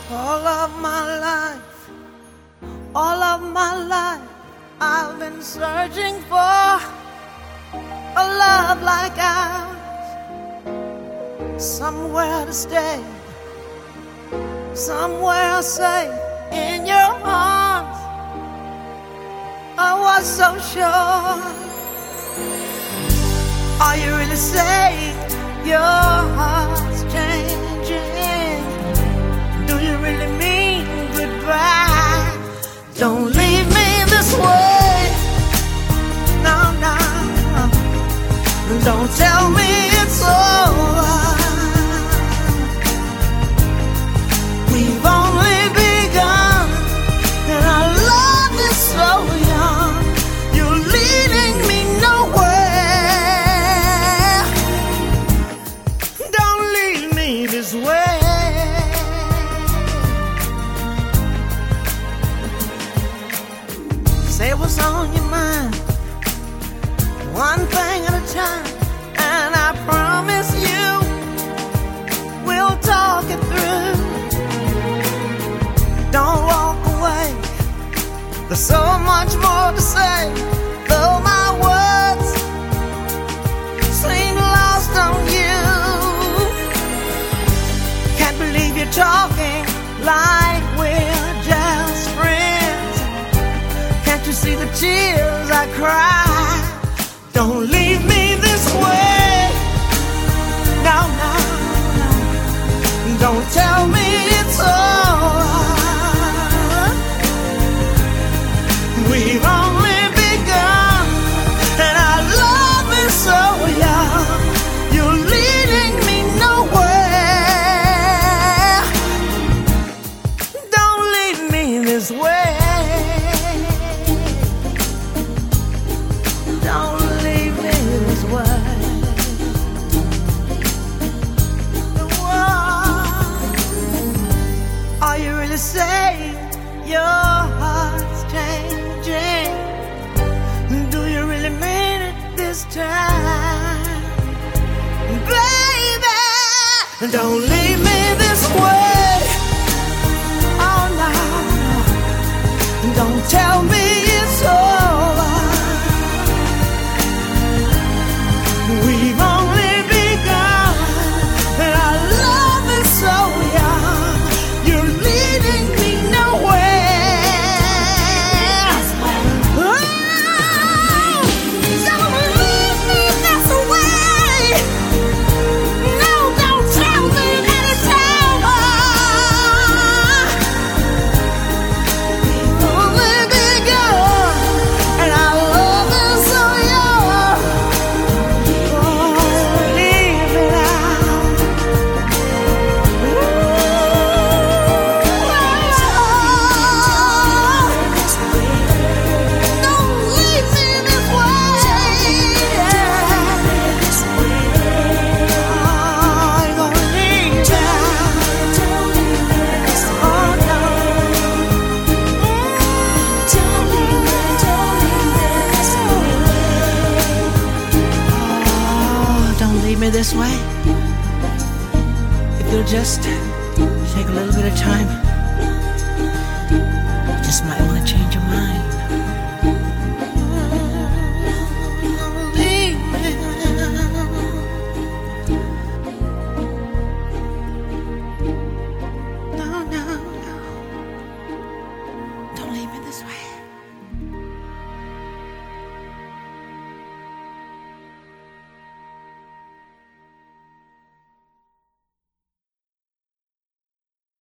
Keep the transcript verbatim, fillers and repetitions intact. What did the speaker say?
All of my life, all of my life, I've been searching for a love like ours, somewhere to stay, somewhere safe in your arms. I was so sure. Are you really saying your heart's changing? Do you really mean goodbye? Don't leave me this way. No, no. Don't tell me it's over. We've only begun, and our love is so young. You're leading me nowhere. Don't leave me this way. Say what's on your mind, one thing at a time, and I promise you we'll talk it through. Don't walk away, there's so much more to say, though my words seem lost on you. Can't believe you're talking like we're just friends. Can't you see the tears I cry? Don't leave me this way. No, no, no. Don't tell me it's over. We've only begun, and our love is so young. You're leading me nowhere. Don't leave me this way. Don't leave me this way. Whoa. Are you really saying your heart's changing? Do you really mean it this time? Baby, don't leave me this way. Oh no, no. Don't tell me it's over. We've only begun, and our love is so young. You're leading me nowhere. Oh, don't leave me this way. No, don't tell me that it's over. We've only begun, and our love is so young. Oh, leave it out. Don't leave me this way. Oh, you're gonna leave me down. Oh, no. Oh, don't leave me this way. If you'll just take a little bit of time, you just might want to change your mind.